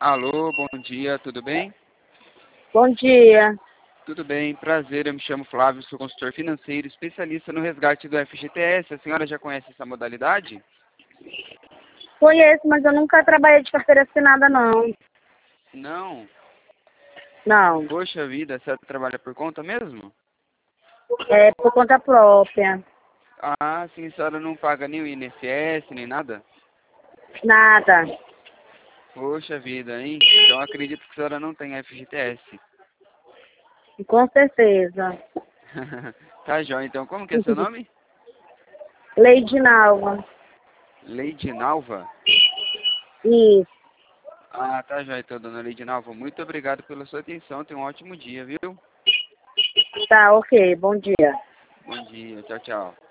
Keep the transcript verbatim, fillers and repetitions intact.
Alô, bom dia, tudo bem? Bom dia. Tudo bem, prazer, eu me chamo Flávio, sou consultor financeiro, especialista no resgate do F G T S. A senhora já conhece essa modalidade? Conheço, mas eu nunca trabalhei de carteira assinada, não. Não? Não. Poxa vida, você trabalha por conta mesmo? É por conta própria. Ah, sim, a senhora não paga nem o I N S S, nem nada? Nada. Poxa vida, hein? Então acredito que a senhora não tem F G T S. Com certeza. Tá jóia, então como que é seu nome? Leide Nalva. Leide Nalva? Isso. Ah, tá jóia, então, dona Leide Nalva. Muito obrigado pela sua atenção, tenha um ótimo dia, viu? Tá, ok. Bom dia. Bom dia, tchau, tchau.